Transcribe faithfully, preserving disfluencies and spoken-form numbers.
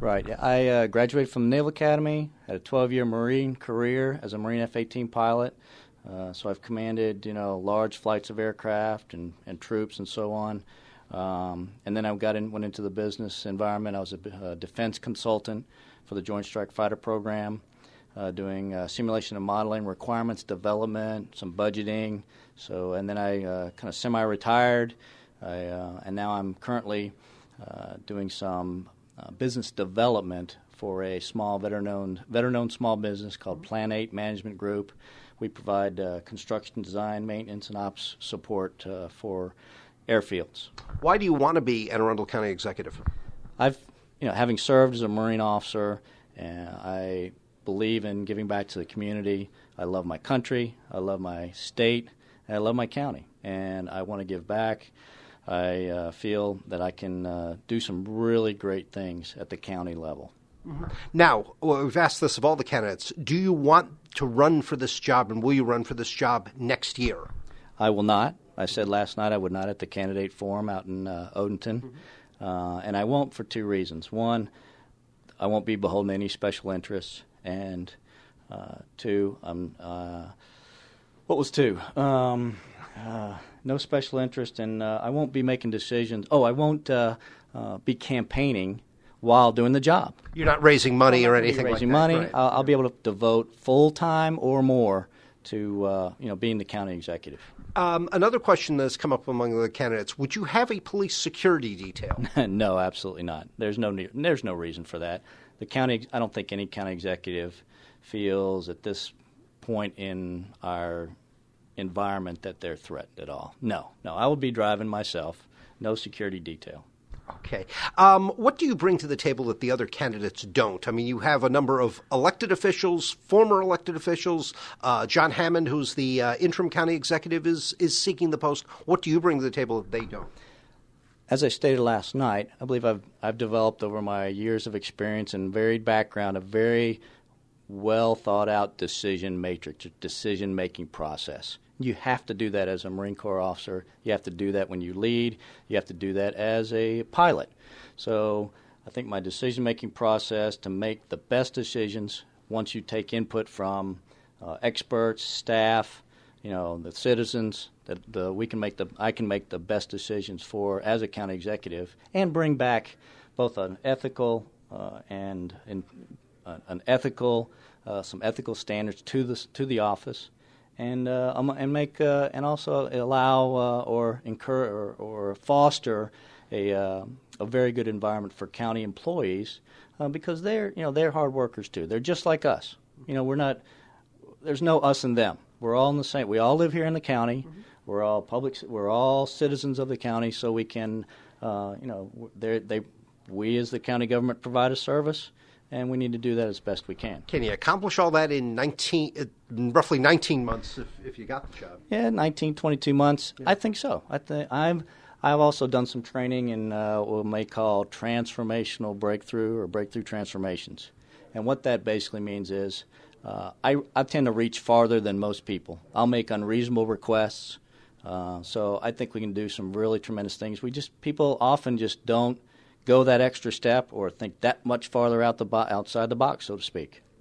Right. I uh, graduated from the Naval Academy, had a twelve-year Marine career as a Marine F eighteen pilot. Uh, so I've commanded, you know, large flights of aircraft and, and troops and so on. Um, and then I got in, went into the business environment. I was a, a defense consultant for the Joint Strike Fighter program, uh, doing uh, simulation and modeling, requirements development, some budgeting. So, and then I uh, kind of semi-retired, I, uh, and now I'm currently uh, doing some uh, business development for a small veteran-owned veteran-owned small business called Plan eight Management Group. We provide uh, construction, design, maintenance, and ops support uh, for airfields. Why do you want to be Anne Arundel County Executive? I've, you know, having served as a Marine officer, and I believe in giving back to the community. I love my country, I love my state, and I love my county, and I want to give back. I uh, feel that I can uh, do some really great things at the county level. Mm-hmm. Now, well, we've asked this of all the candidates. Do you want to run for this job, and will you run for this job next year? I will not. I said last night I would not at the candidate forum out in uh, Odenton, mm-hmm. uh, and I won't for two reasons. One, I won't be beholden to any special interests, and uh, two, um, uh, what was two? Um, uh, no special interest, and uh, I won't be making decisions. Oh, I won't uh, uh, be campaigning while doing the job. You're not raising money or anything like that. Raising money. Right. I'll, I'll be able to devote full time or more to uh, you know being the county executive. Um, another question that's come up among the candidates: would you have a police security detail? No, absolutely not. There's no ne- there's no reason for that. The county. I don't think any county executive feels at this point in our environment that they're threatened at all. No, no. I will be driving myself. No security detail. Okay. Um, what do you bring to the table that the other candidates don't? I mean, you have a number of elected officials, former elected officials. Uh, John Hammond, who's the uh, interim county executive, is, is seeking the post. What do you bring to the table that they don't? As I stated last night, I believe I've, I've developed over my years of experience and varied background a very well thought out decision matrix, decision making process. You have to do that as a Marine Corps officer. You have to do that when you lead. You have to do that as a pilot. So I think my decision-making process to make the best decisions once you take input from uh, experts, staff, you know, the citizens, that the, we can make the I can make the best decisions for as a county executive and bring back both an ethical uh, and, and uh, an ethical uh, some ethical standards to the to the office. And uh, and make uh, and also allow uh, or encourage or, or foster a uh, a very good environment for county employees uh, because they're you know they're hard workers too. They're just like us. You know we're not. There's no us and them. We're all in the same. We all live here in the county. Mm-hmm. We're all public. We're all citizens of the county. So we can uh, you know they they we as the county government provide a service. And we need to do that as best we can. Can you accomplish all that in nineteen, uh, roughly nineteen months if, if you got the job? Yeah, nineteen, twenty-two months. Yeah. I think so. I think I've I've also done some training in uh, what we may call transformational breakthrough or breakthrough transformations. And what that basically means is uh, I, I tend to reach farther than most people. I'll make unreasonable requests. Uh, so I think we can do some really tremendous things. We just people often just don't go that extra step or think that much farther out the bo- outside the box, so to speak.